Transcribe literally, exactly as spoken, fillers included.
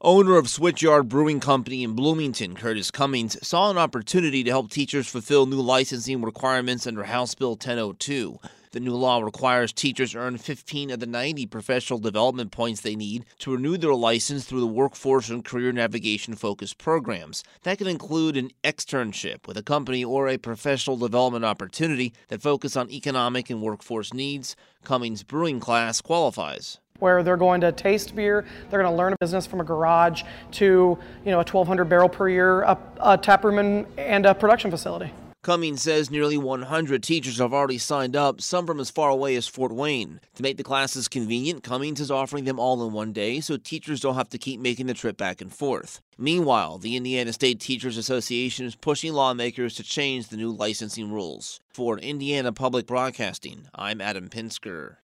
Owner of Switchyard Brewing Company in Bloomington, Curtis Cummings, saw an opportunity to help teachers fulfill new licensing requirements under House Bill ten oh two. The new law requires teachers earn fifteen of the ninety professional development points they need to renew their license through the workforce and career navigation-focused programs. That can include an externship with a company or a professional development opportunity that focus on economic and workforce needs. Cummings' brewing class qualifies. Where they're going to taste beer, they're going to learn a business from a garage to, you know, a twelve hundred barrel per year, a, a tap room and, and a production facility. Cummings says nearly one hundred teachers have already signed up, some from as far away as Fort Wayne. To make the classes convenient, Cummings is offering them all in one day so teachers don't have to keep making the trip back and forth. Meanwhile, the Indiana State Teachers Association is pushing lawmakers to change the new licensing rules. For Indiana Public Broadcasting, I'm Adam Pinsker.